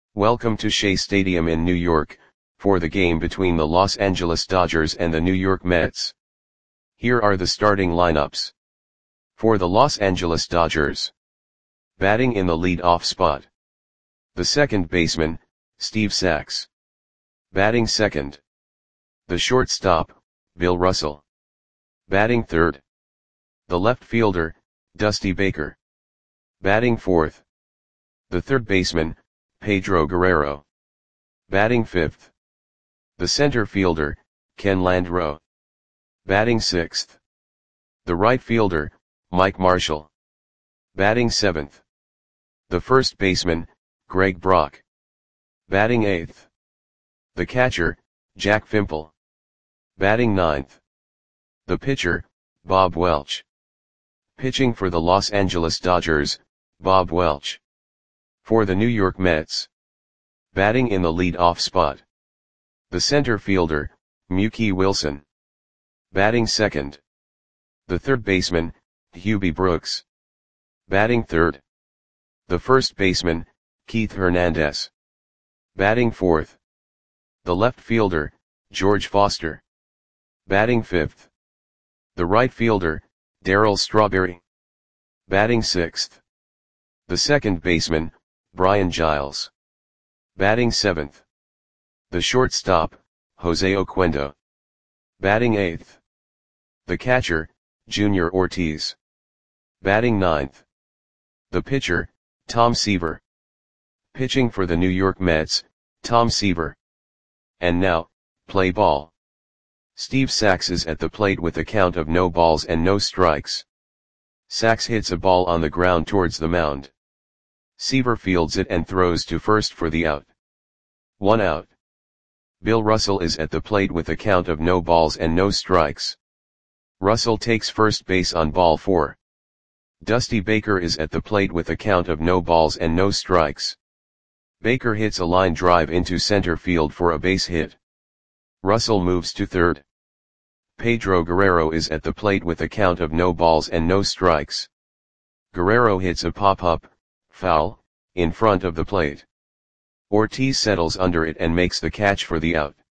Welcome to Shea Stadium in New York, for the game between the Los Angeles Dodgers and the New York Mets. Here are the starting lineups. For the Los Angeles Dodgers. Batting in the lead-off spot. The second baseman, Steve Sax. Batting second. The shortstop, Bill Russell. Batting third. The left fielder, Dusty Baker. Batting fourth. The third baseman, Pedro Guerrero. Batting fifth. The center fielder, Ken Landreaux. Batting sixth. The right fielder, Mike Marshall. Batting seventh. The first baseman, Greg Brock. Batting eighth. The catcher, Jack Fimple. Batting ninth. The pitcher, Bob Welch. Pitching for the Los Angeles Dodgers, Bob Welch. For the New York Mets. Batting in the lead-off spot. The center fielder, Mookie Wilson. Batting second. The third baseman, Hubie Brooks. Batting third. The first baseman, Keith Hernandez. Batting fourth. The left fielder, George Foster. Batting fifth. The right fielder, Darryl Strawberry. Batting sixth. The second baseman, Brian Giles. Batting seventh. The shortstop, Jose Oquendo. Batting eighth. The catcher, Junior Ortiz. Batting ninth. The pitcher, Tom Seaver. Pitching for the New York Mets, Tom Seaver. And now, play ball. Steve Sax is at the plate with a count of no balls and no strikes. Sax hits a ball on the ground towards the mound. Seaver fields it and throws to first for the out. 1 out. Bill Russell is at the plate with a count of no balls and no strikes. Russell takes first base on ball 4. Dusty Baker is at the plate with a count of no balls and no strikes. Baker hits a line drive into center field for a base hit. Russell moves to third. Pedro Guerrero is at the plate with a count of no balls and no strikes. Guerrero hits a pop-up, foul, in front of the plate. Ortiz settles under it and makes the catch for the out.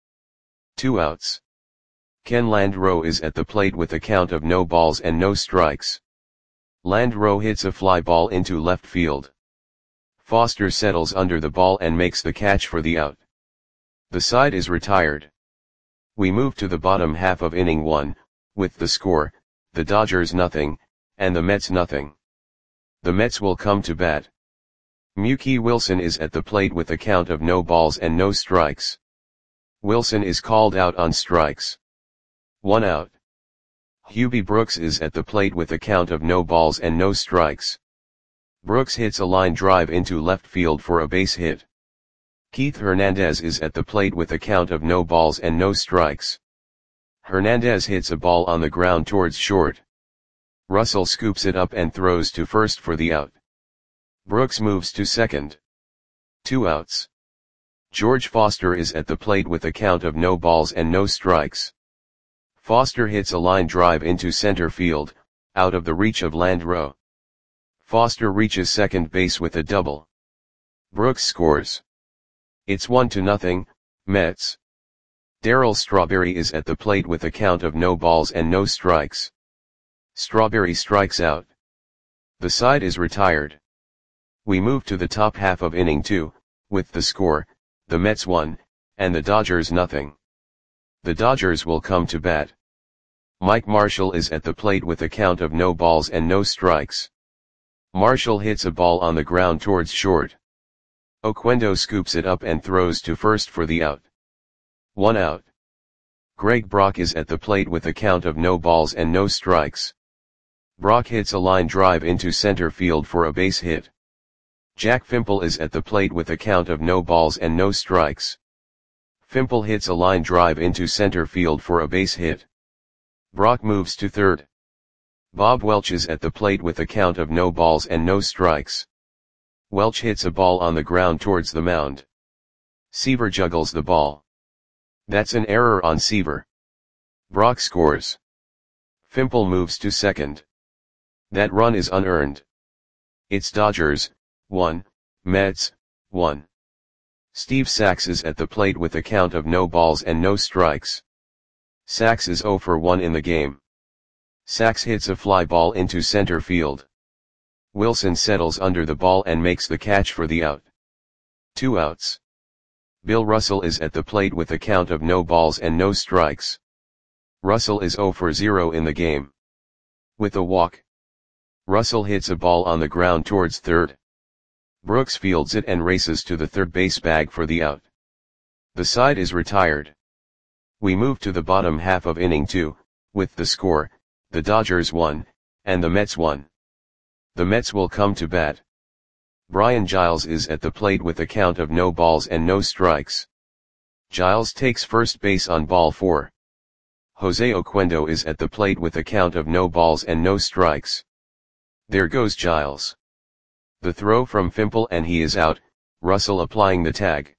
2 outs. Ken Landreaux is at the plate with a count of no balls and no strikes. Landreaux hits a fly ball into left field. Foster settles under the ball and makes the catch for the out. The side is retired. We move to the bottom half of inning 1, with the score, the Dodgers nothing, and the Mets nothing. The Mets will come to bat. Mookie Wilson is at the plate with a count of no balls and no strikes. Wilson is called out on strikes. 1 out. Hubie Brooks is at the plate with a count of no balls and no strikes. Brooks hits a line drive into left field for a base hit. Keith Hernandez is at the plate with a count of no balls and no strikes. Hernandez hits a ball on the ground towards short. Russell scoops it up and throws to first for the out. Brooks moves to second. 2 outs. George Foster is at the plate with a count of no balls and no strikes. Foster hits a line drive into center field, out of the reach of Landreaux. Foster reaches second base with a double. Brooks scores. It's 1-0, Mets. Darryl Strawberry is at the plate with a count of no balls and no strikes. Strawberry strikes out. The side is retired. We move to the top half of inning 2, with the score, the Mets 1, and the Dodgers nothing. The Dodgers will come to bat. Mike Marshall is at the plate with a count of no balls and no strikes. Marshall hits a ball on the ground towards short. Oquendo scoops it up and throws to first for the out. 1 out. Greg Brock is at the plate with a count of no balls and no strikes. Brock hits a line drive into center field for a base hit. Jack Fimple is at the plate with a count of no balls and no strikes. Fimple hits a line drive into center field for a base hit. Brock moves to third. Bob Welch is at the plate with a count of no balls and no strikes. Welch hits a ball on the ground towards the mound. Seaver juggles the ball. That's an error on Seaver. Brock scores. Fimple moves to second. That run is unearned. It's Dodgers, 1, Mets, 1. Steve Sax is at the plate with a count of no balls and no strikes. Sax is 0 for 1 in the game. Sax hits a fly ball into center field. Wilson settles under the ball and makes the catch for the out. 2 outs. Bill Russell is at the plate with a count of no balls and no strikes. Russell is 0 for 0 in the game. With a walk, Russell hits a ball on the ground towards third. Brooks fields it and races to the third base bag for the out. The side is retired. We move to the bottom half of inning 2, with the score, the Dodgers 1, and the Mets 1. The Mets will come to bat. Brian Giles is at the plate with a count of no balls and no strikes. Giles takes first base on ball 4. Jose Oquendo is at the plate with a count of no balls and no strikes. There goes Giles. The throw from Fimple and he is out, Russell applying the tag.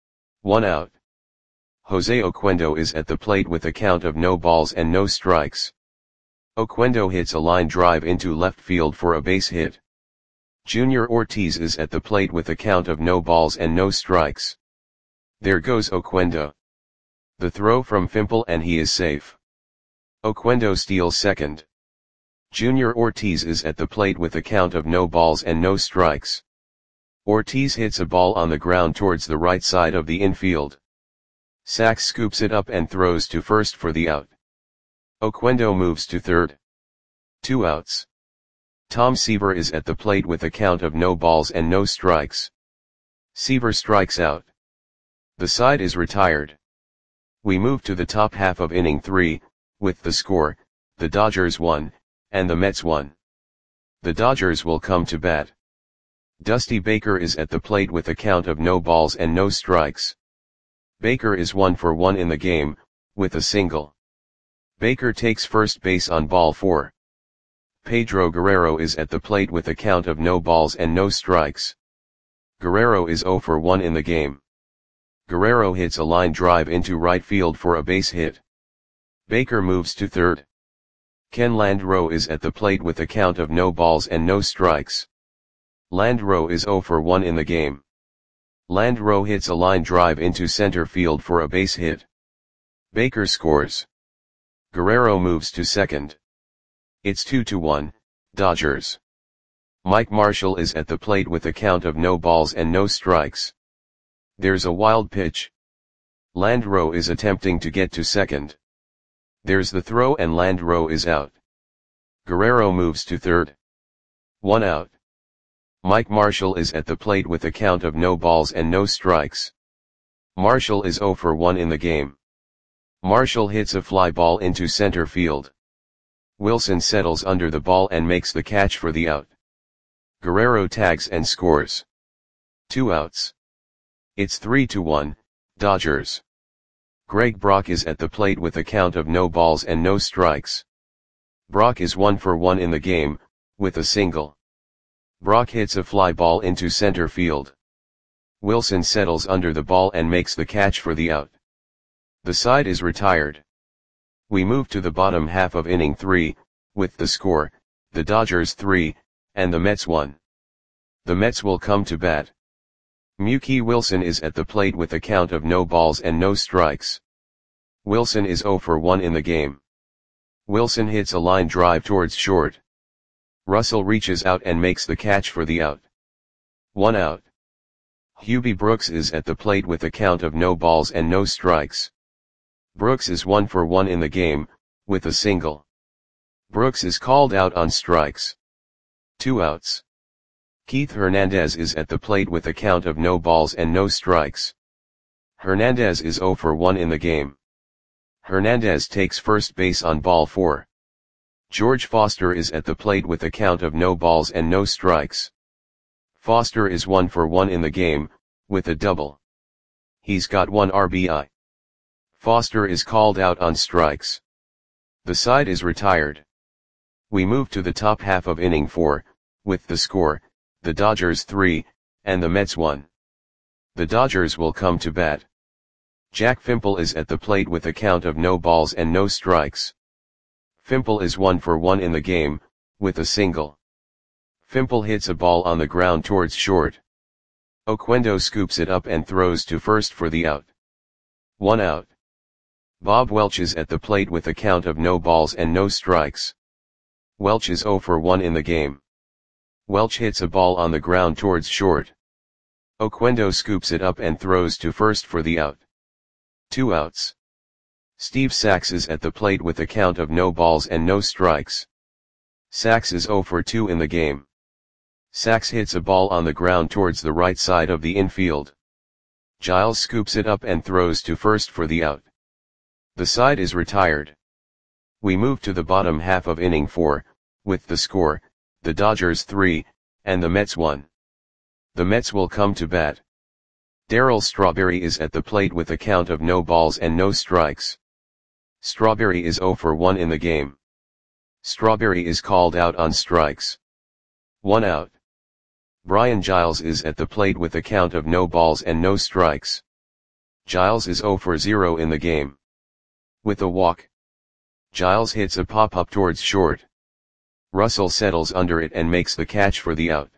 1 out. Jose Oquendo is at the plate with a count of no balls and no strikes. Oquendo hits a line drive into left field for a base hit. Junior Ortiz is at the plate with a count of no balls and no strikes. There goes Oquendo. The throw from Fimple and he is safe. Oquendo steals second. Junior Ortiz is at the plate with a count of no balls and no strikes. Ortiz hits a ball on the ground towards the right side of the infield. Sax scoops it up and throws to first for the out. Oquendo moves to third. 2 outs. Tom Seaver is at the plate with a count of no balls and no strikes. Seaver strikes out. The side is retired. We move to the top half of inning 3, with the score, the Dodgers 1, and the Mets 1. The Dodgers will come to bat. Dusty Baker is at the plate with a count of no balls and no strikes. Baker is 1 for 1 in the game, with a single. Baker takes first base on ball 4. Pedro Guerrero is at the plate with a count of no balls and no strikes. Guerrero is 0 for 1 in the game. Guerrero hits a line drive into right field for a base hit. Baker moves to third. Ken Landreaux is at the plate with a count of no balls and no strikes. Landreaux is 0 for 1 in the game. Landreaux hits a line drive into center field for a base hit. Baker scores. Guerrero moves to second. It's 2-1, Dodgers. Mike Marshall is at the plate with a count of no balls and no strikes. There's a wild pitch. Landreaux is attempting to get to second. There's the throw and Landreaux is out. Guerrero moves to third. 1 out. Mike Marshall is at the plate with a count of no balls and no strikes. Marshall is 0 for 1 in the game. Marshall hits a fly ball into center field. Wilson settles under the ball and makes the catch for the out. Guerrero tags and scores. 2 outs. It's 3-1, Dodgers. Greg Brock is at the plate with a count of no balls and no strikes. Brock is 1 for 1 in the game, with a single. Brock hits a fly ball into center field. Wilson settles under the ball and makes the catch for the out. The side is retired. We move to the bottom half of inning 3, with the score, the Dodgers 3, and the Mets 1. The Mets will come to bat. Mookie Wilson is at the plate with a count of no balls and no strikes. Wilson is 0 for 1 in the game. Wilson hits a line drive towards short. Russell reaches out and makes the catch for the out. 1 out. Hubie Brooks is at the plate with a count of no balls and no strikes. Brooks is 1 for 1 in the game, with a single. Brooks is called out on strikes. 2 outs. Keith Hernandez is at the plate with a count of no balls and no strikes. Hernandez is 0 for 1 in the game. Hernandez takes first base on ball 4. George Foster is at the plate with a count of no balls and no strikes. Foster is 1 for 1 in the game, with a double. He's got 1 RBI. Foster is called out on strikes. The side is retired. We move to the top half of inning 4, with the score, the Dodgers 3, and the Mets 1. The Dodgers will come to bat. Jack Fimple is at the plate with a count of no balls and no strikes. Fimple is 1 for 1 in the game, with a single. Fimple hits a ball on the ground towards short. Oquendo scoops it up and throws to first for the out. 1 out. Bob Welch is at the plate with a count of no balls and no strikes. Welch is 0 for 1 in the game. Welch hits a ball on the ground towards short. Oquendo scoops it up and throws to first for the out. 2 outs. Steve Sax is at the plate with a count of no balls and no strikes. Sax is 0 for 2 in the game. Sax hits a ball on the ground towards the right side of the infield. Giles scoops it up and throws to first for the out. The side is retired. We move to the bottom half of inning 4, with the score, the Dodgers 3, and the Mets 1. The Mets will come to bat. Darryl Strawberry is at the plate with a count of no balls and no strikes. Strawberry is 0 for 1 in the game. Strawberry is called out on strikes. 1 out. Brian Giles is at the plate with a count of no balls and no strikes. Giles is 0 for 0 in the game. With a walk, Giles hits a pop-up towards short. Russell settles under it and makes the catch for the out.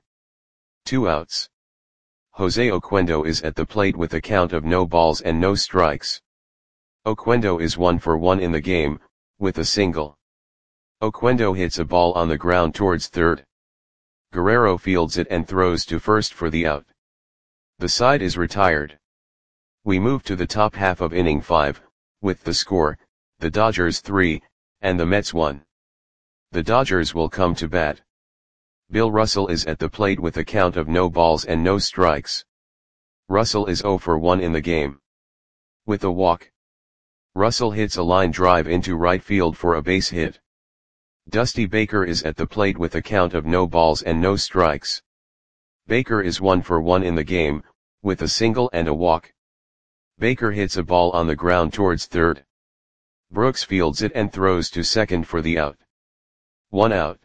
2 outs. Jose Oquendo is at the plate with a count of no balls and no strikes. Oquendo is 1 for 1 in the game, with a single. Oquendo hits a ball on the ground towards third. Guerrero fields it and throws to first for the out. The side is retired. We move to the top half of inning 5, with the score, the Dodgers 3, and the Mets 1. The Dodgers will come to bat. Bill Russell is at the plate with a count of no balls and no strikes. Russell is 0 for 1 in the game. With a walk, Russell hits a line drive into right field for a base hit. Dusty Baker is at the plate with a count of no balls and no strikes. Baker is 1 for 1 in the game, with a single and a walk. Baker hits a ball on the ground towards third. Brooks fields it and throws to second for the out. 1 out.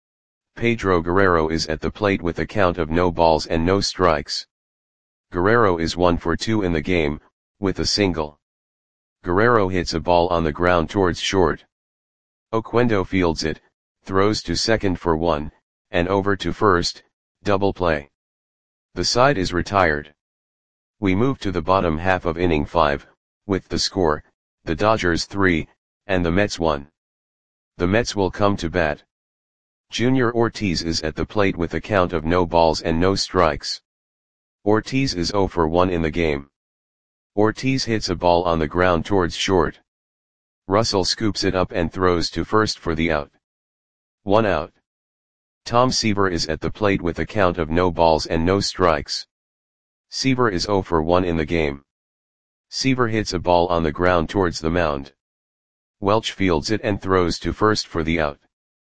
Pedro Guerrero is at the plate with a count of no balls and no strikes. Guerrero is 1 for 2 in the game, with a single. Guerrero hits a ball on the ground towards short. Oquendo fields it, throws to second for 1, and over to first, double play. The side is retired. We move to the bottom half of inning 5, with the score, the Dodgers 3, and the Mets 1. The Mets will come to bat. Junior Ortiz is at the plate with a count of no balls and no strikes. Ortiz is 0 for 1 in the game. Ortiz hits a ball on the ground towards short. Russell scoops it up and throws to first for the out. 1 out. Tom Seaver is at the plate with a count of no balls and no strikes. Seaver is 0 for 1 in the game. Seaver hits a ball on the ground towards the mound. Welch fields it and throws to first for the out.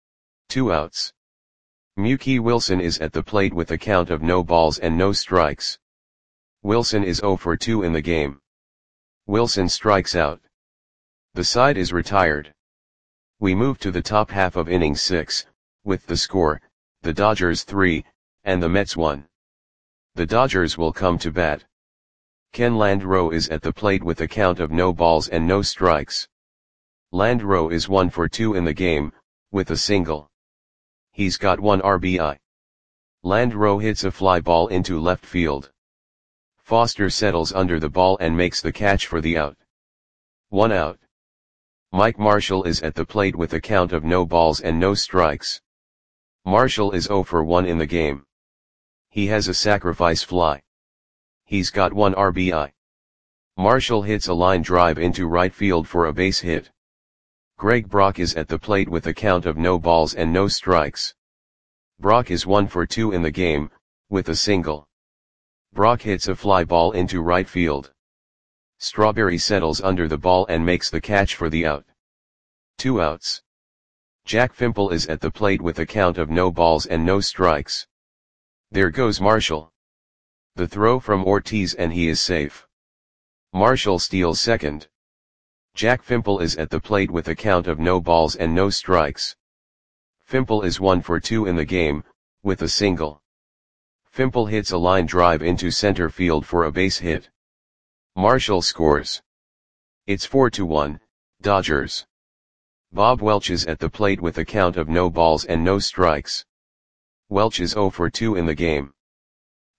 2 outs. Mookie Wilson is at the plate with a count of no balls and no strikes. Wilson is 0 for 2 in the game. Wilson strikes out. The side is retired. We move to the top half of inning 6, with the score, the Dodgers 3, and the Mets 1. The Dodgers will come to bat. Ken Landreau is at the plate with a count of no balls and no strikes. Landreau is 1 for 2 in the game, with a single. He's got 1 RBI. Landreau hits a fly ball into left field. Foster settles under the ball and makes the catch for the out. 1 out. Mike Marshall is at the plate with a count of no balls and no strikes. Marshall is 0 for 1 in the game. He has a sacrifice fly. He's got 1 RBI. Marshall hits a line drive into right field for a base hit. Greg Brock is at the plate with a count of no balls and no strikes. Brock is 1 for 2 in the game, with a single. Brock hits a fly ball into right field. Strawberry settles under the ball and makes the catch for the out. 2 outs. Jack Fimple is at the plate with a count of no balls and no strikes. There goes Marshall. The throw from Ortiz and he is safe. Marshall steals second. Jack Fimple is at the plate with a count of no balls and no strikes. Fimple is 1 for 2 in the game, with a single. Fimple hits a line drive into center field for a base hit. Marshall scores. It's 4-1, Dodgers. Bob Welch is at the plate with a count of no balls and no strikes. Welch is 0 for 2 in the game.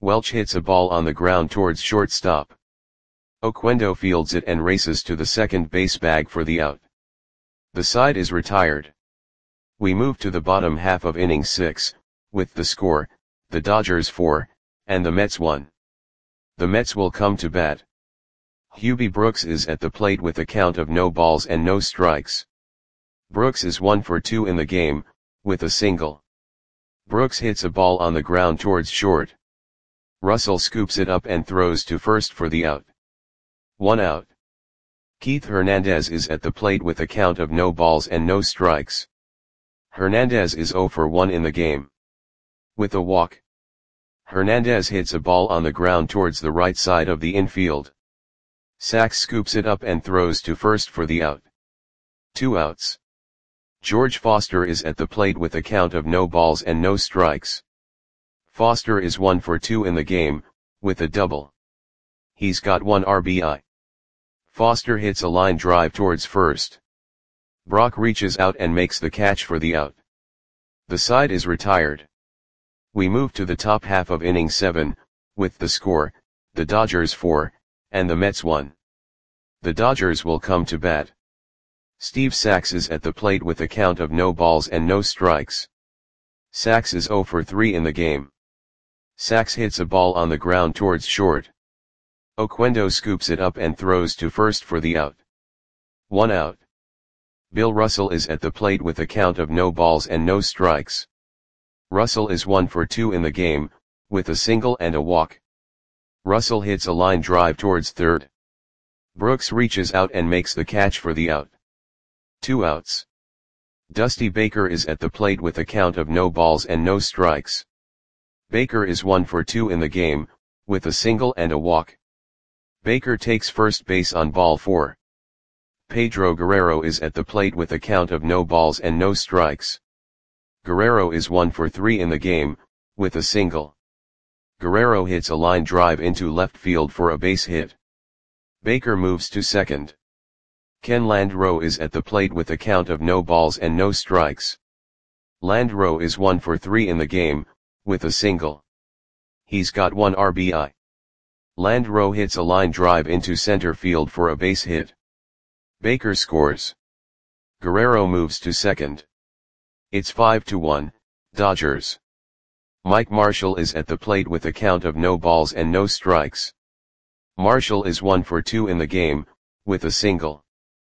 Welch hits a ball on the ground towards shortstop. Oquendo fields it and races to the second base bag for the out. The side is retired. We move to the bottom half of inning 6, with the score, the Dodgers 4, and the Mets 1. The Mets will come to bat. Hubie Brooks is at the plate with a count of no balls and no strikes. Brooks is 1 for 2 in the game, with a single. Brooks hits a ball on the ground towards short. Russell scoops it up and throws to first for the out. 1 out. Keith Hernandez is at the plate with a count of no balls and no strikes. Hernandez is 0 for 1 in the game. With a walk. Hernandez hits a ball on the ground towards the right side of the infield. Sachs scoops it up and throws to first for the out. 2 outs. George Foster is at the plate with a count of no balls and no strikes. Foster is 1 for 2 in the game, with a double. He's got 1 RBI. Foster hits a line drive towards first. Brock reaches out and makes the catch for the out. The side is retired. We move to the top half of inning 7, with the score, the Dodgers 4, and the Mets 1. The Dodgers will come to bat. Steve Sachs is at the plate with a count of no balls and no strikes. Sachs is 0 for 3 in the game. Sachs hits a ball on the ground towards short. Oquendo scoops it up and throws to first for the out. 1 out. Bill Russell is at the plate with a count of no balls and no strikes. Russell is 1 for 2 in the game, with a single and a walk. Russell hits a line drive towards third. Brooks reaches out and makes the catch for the out. 2 outs. Dusty Baker is at the plate with a count of no balls and no strikes. Baker is 1 for 2 in the game, with a single and a walk. Baker takes first base on ball 4. Pedro Guerrero is at the plate with a count of no balls and no strikes. Guerrero is 1 for 3 in the game, with a single. Guerrero hits a line drive into left field for a base hit. Baker moves to second. Ken Landreau is at the plate with a count of no balls and no strikes. Landreau is 1 for 3 in the game, with a single. He's got 1 RBI. Landreau hits a line drive into center field for a base hit. Baker scores. Guerrero moves to second. It's 5-1, Dodgers. Mike Marshall is at the plate with a count of no balls and no strikes. Marshall is 1 for 2 in the game, with a single.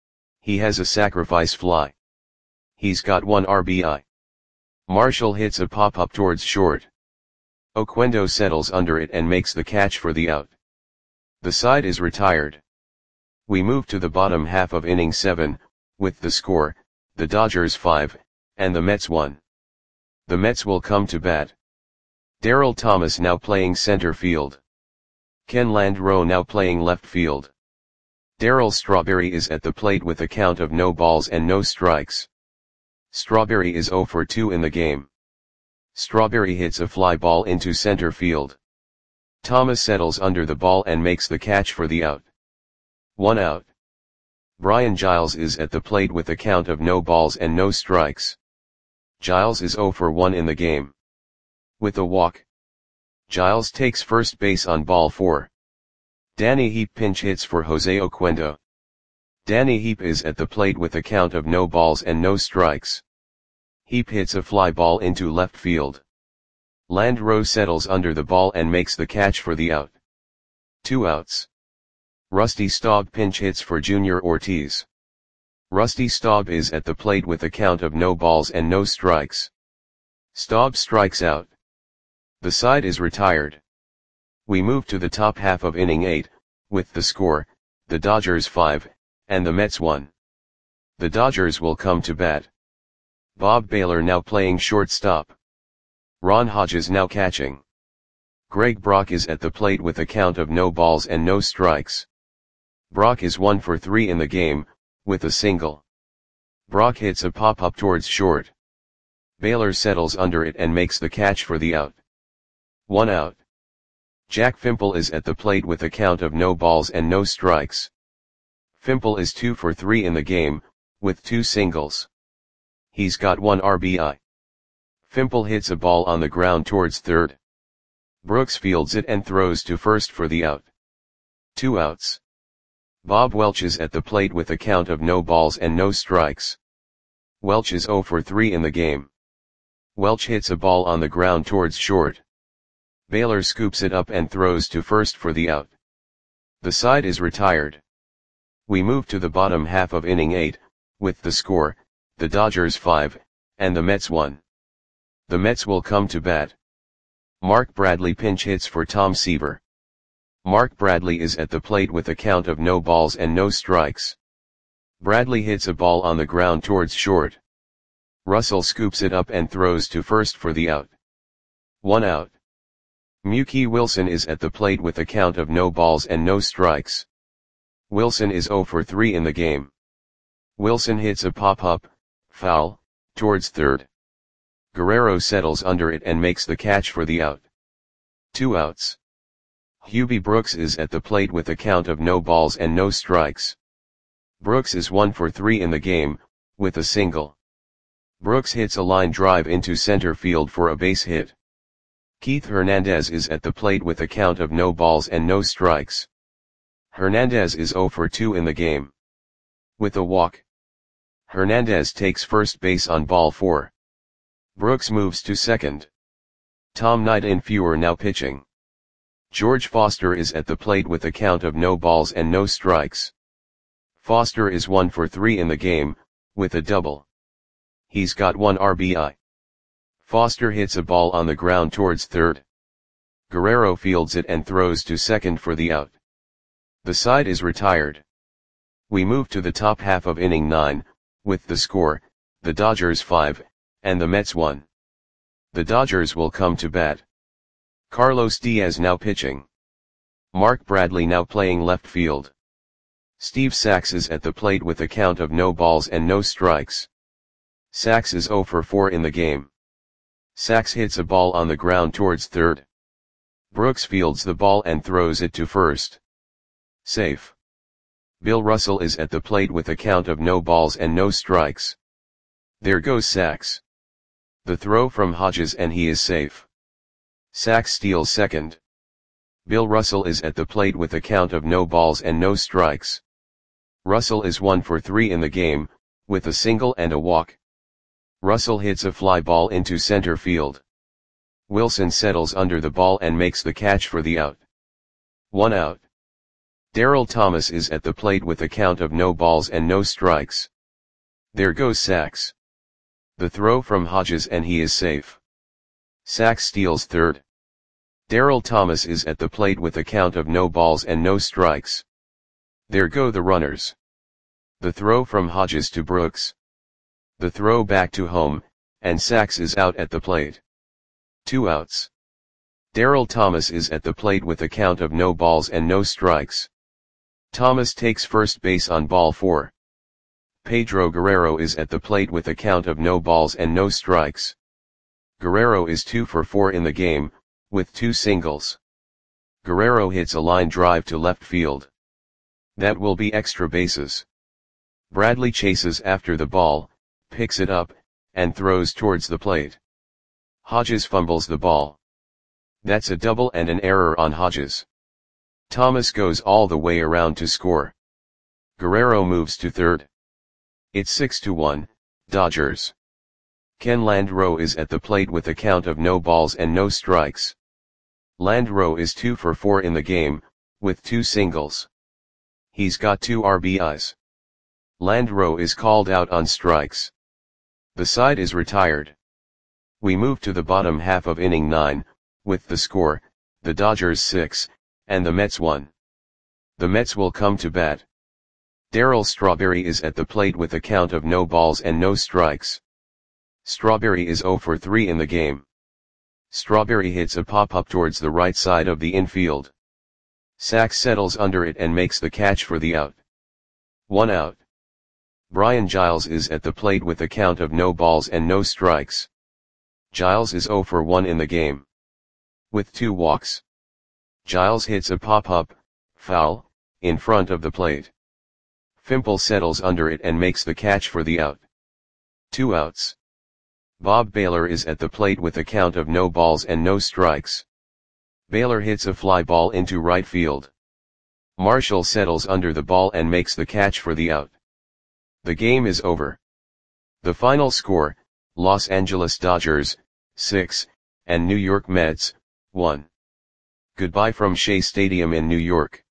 He has a sacrifice fly. He's got 1 RBI. Marshall hits a pop-up towards short. Oquendo settles under it and makes the catch for the out. The side is retired. We move to the bottom half of inning 7, with the score, the Dodgers 5, and the Mets 1. The Mets will come to bat. Darryl Thomas now playing center field. Ken Landreau now playing left field. Darryl Strawberry is at the plate with a count of no balls and no strikes. Strawberry is 0 for 2 in the game. Strawberry hits a fly ball into center field. Thomas settles under the ball and makes the catch for the out. 1 out. Brian Giles is at the plate with a count of no balls and no strikes. Giles is 0 for 1 in the game. With a walk. Giles takes first base on ball 4. Danny Heap pinch hits for Jose Oquendo. Danny Heap is at the plate with a count of no balls and no strikes. Heap hits a fly ball into left field. Landreau settles under the ball and makes the catch for the out. 2 outs. Rusty Staub pinch hits for Junior Ortiz. Rusty Staub is at the plate with a count of no balls and no strikes. Staub strikes out. The side is retired. We move to the top half of inning 8, with the score, the Dodgers 5, and the Mets 1. The Dodgers will come to bat. Bob Baylor now playing shortstop. Ron Hodges now catching. Greg Brock is at the plate with a count of no balls and no strikes. Brock is 1 for 3 in the game, with a single. Brock hits a pop-up towards short. Baylor settles under it and makes the catch for the out. 1 out. Jack Fimple is at the plate with a count of no balls and no strikes. Fimple is 2 for 3 in the game, with 2 singles. He's got 1 RBI. Fimple hits a ball on the ground towards third. Brooks fields it and throws to first for the out. 2 outs. Bob Welch is at the plate with a count of no balls and no strikes. Welch is 0 for 3 in the game. Welch hits a ball on the ground towards short. Baylor scoops it up and throws to first for the out. The side is retired. We move to the bottom half of inning 8, with the score, the Dodgers 5, and the Mets 1. The Mets will come to bat. Mark Bradley pinch hits for Tom Seaver. Mark Bradley is at the plate with a count of no balls and no strikes. Bradley hits a ball on the ground towards short. Russell scoops it up and throws to first for the out. 1 out. Mookie Wilson is at the plate with a count of no balls and no strikes. Wilson is 0 for 3 in the game. Wilson hits a pop-up, foul, towards third. Guerrero settles under it and makes the catch for the out. 2 outs. Hubie Brooks is at the plate with a count of no balls and no strikes. Brooks is 1 for 3 in the game, with a single. Brooks hits a line drive into center field for a base hit. Keith Hernandez is at the plate with a count of no balls and no strikes. Hernandez is 0 for 2 in the game. With a walk. Hernandez takes first base on ball 4. Brooks moves to second. Tom Nightinfuer now pitching. George Foster is at the plate with a count of no balls and no strikes. Foster is 1 for 3 in the game, with a double. He's got 1 RBI. Foster hits a ball on the ground towards third. Guerrero fields it and throws to second for the out. The side is retired. We move to the top half of inning 9, with the score, the Dodgers 5, and the Mets 1. The Dodgers will come to bat. Carlos Diaz now pitching. Mark Bradley now playing left field. Steve Sax is at the plate with a count of no balls and no strikes. Sax is 0 for 4 in the game. Sax hits a ball on the ground towards third. Brooks fields the ball and throws it to first. Safe. Bill Russell is at the plate with a count of no balls and no strikes. There goes Sax. The throw from Hodges and he is safe. Sax steals second. Bill Russell is at the plate with a count of no balls and no strikes. Russell is 1 for 3 in the game, with a single and a walk. Russell hits a fly ball into center field. Wilson settles under the ball and makes the catch for the out. 1 out. Darryl Thomas is at the plate with a count of no balls and no strikes. There goes Sax. The throw from Hodges and he is safe. Sax steals third. Darryl Thomas is at the plate with a count of no balls and no strikes. There go the runners. The throw from Hodges to Brooks. The throw back to home, and Sax is out at the plate. 2 outs. Darryl Thomas is at the plate with a count of no balls and no strikes. Thomas takes first base on ball 4. Pedro Guerrero is at the plate with a count of no balls and no strikes. Guerrero is 2 for 4 in the game, with 2 singles. Guerrero hits a line drive to left field. That will be extra bases. Bradley chases after the ball, picks it up, and throws towards the plate. Hodges fumbles the ball. That's a double and an error on Hodges. Thomas goes all the way around to score. Guerrero moves to third. It's 6-1, Dodgers. Ken Landreau is at the plate with a count of no balls and no strikes. Landreau is 2 for 4 in the game, with 2 singles. He's got 2 RBIs. Landreau is called out on strikes. The side is retired. We move to the bottom half of inning 9, with the score, the Dodgers 6, and the Mets 1. The Mets will come to bat. Darryl Strawberry is at the plate with a count of no balls and no strikes. Strawberry is 0 for 3 in the game. Strawberry hits a pop-up towards the right side of the infield. Sax settles under it and makes the catch for the out. 1 out. Brian Giles is at the plate with a count of no balls and no strikes. Giles is 0 for 1 in the game. With 2 walks. Giles hits a pop-up, foul, in front of the plate. Fimple settles under it and makes the catch for the out. 2 outs. Bob Baylor is at the plate with a count of no balls and no strikes. Baylor hits a fly ball into right field. Marshall settles under the ball and makes the catch for the out. The game is over. The final score, Los Angeles Dodgers, 6, and New York Mets, 1. Goodbye from Shea Stadium in New York.